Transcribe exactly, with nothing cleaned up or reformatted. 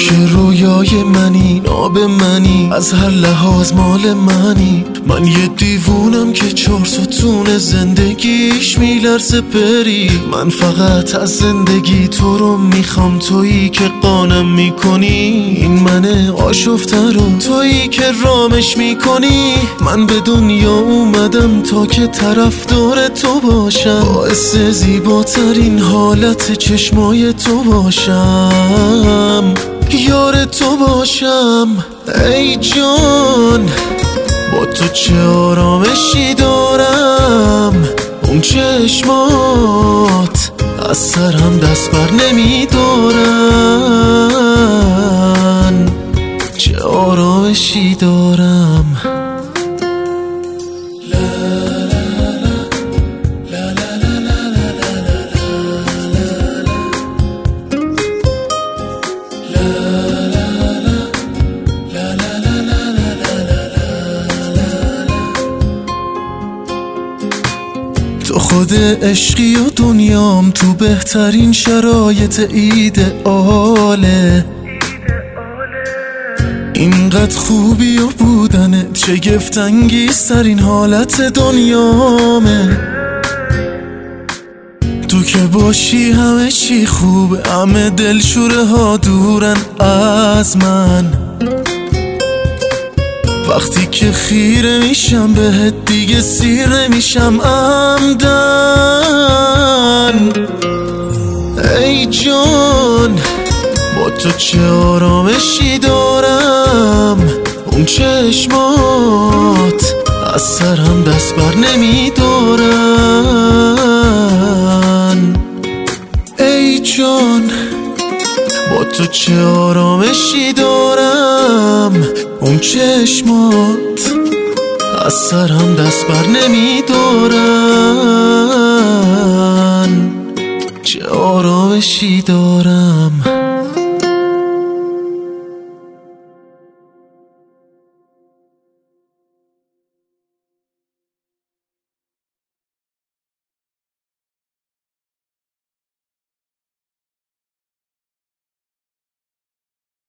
که رویای منی، ناب منی، از هر لحاظ مال منی. من یه دیوونم که چهار ستون زندگیش میلرزه بری. من فقط از زندگی تو رو میخوام، تویی که قانم میکنی این منه آشفته رو، تویی که رامش میکنی. من به دنیا اومدم تا که طرفدار تو باشم، باعث زیباترین حالت چشمای تو باشم، یار تو باشم. ای جان با تو چه آرامشی دارم، اون چشمات از سرم دست بر نمیدارن، چه آرامشی دارم. تو خود عشقی و دنیام، تو بهترین شرایط ایدئاله. اینقدر خوبی و بودنت شگفت انگیزترین حالت دنیامه. تو که باشی همه چی خوبه، همه دلشوره ها دورن از من. وقتی که خیره میشم بهت دیگه سیر نمیشم عمدن. ای جان با تو چه آرامشی دارم، اون چشمات از سرم دست بر نمیدارن. ای جان با تو چه آرامشی دارم، اون چشمات از سرم دست بر نمیدارن، چه آرامشی دارم.